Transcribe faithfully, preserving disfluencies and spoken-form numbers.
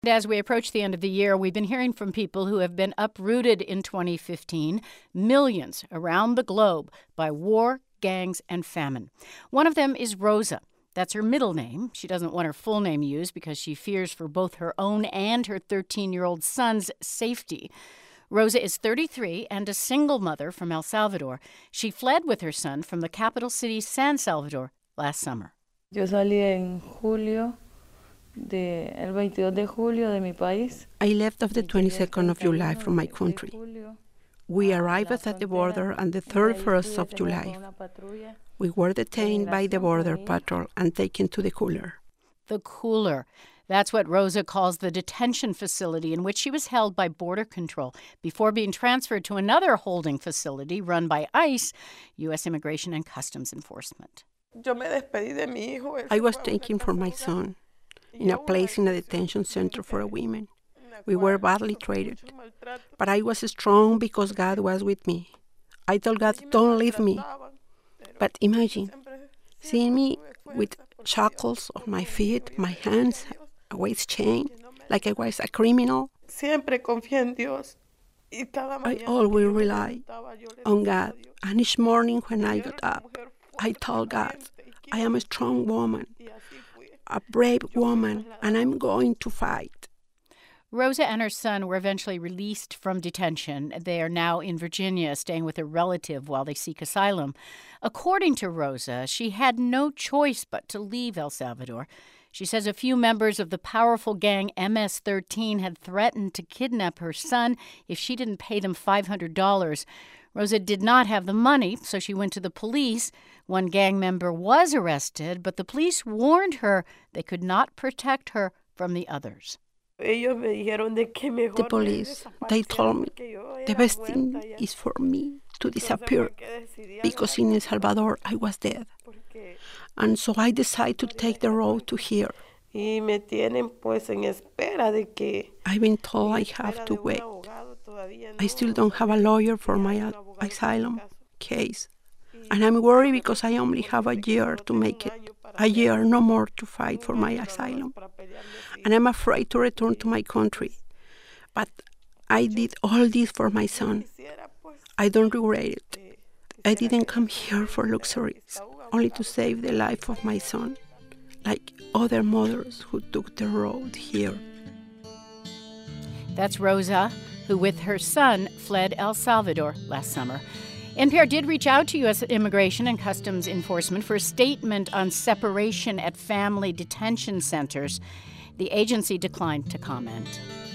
As we approach the end of the year, we've been hearing from people who have been uprooted in twenty fifteen, millions around the globe, by war, gangs, and famine. One of them is Rosa. That's her middle name. She doesn't want her full name used because she fears for both her own and her thirteen-year-old son's safety. Rosa is thirty-three and a single mother from El Salvador. She fled with her son from the capital city, San Salvador, last summer. Yo salí en julio. De, el veintidós de julio de mi país. I left off the twenty-second of July from my country. We arrived at the border on the thirty-first of July. We were detained by the border patrol and taken to the cooler. The cooler. That's what Rosa calls the detention facility in which she was held by Border Control before being transferred to another holding facility run by ICE, U S Immigration and Customs Enforcement. I was taken for my son in a place in a detention center for women. We were badly treated, but I was strong because God was with me. I told God, don't leave me. But imagine, seeing me with shackles on my feet, my hands, a waist chain, like I was a criminal. I always rely on God, and each morning when I got up, I told God, I am a strong woman, a brave woman, and I'm going to fight. Rosa and her son were eventually released from detention. They are now in Virginia, staying with a relative while they seek asylum. According to Rosa, she had no choice but to leave El Salvador. She says a few members of the powerful gang M S thirteen had threatened to kidnap her son if she didn't pay them five hundred dollars. Rosa did not have the money, so she went to the police. One gang member was arrested, but the police warned her they could not protect her from the others. The police, they told me the best thing is for me to disappear because in El Salvador I was dead. And so I decided to take the road to here. I've been told I have to wait. I still don't have a lawyer for my asylum case. And I'm worried because I only have a year to make it. A year, no more, to fight for my asylum. And I'm afraid to return to my country. But I did all this for my son. I don't regret it. I didn't come here for luxuries, only to save the life of my son, like other mothers who took the road here. That's Rosa, who with her son fled El Salvador last summer. N P R did reach out to U S Immigration and Customs Enforcement for a statement on separation at family detention centers. The agency declined to comment.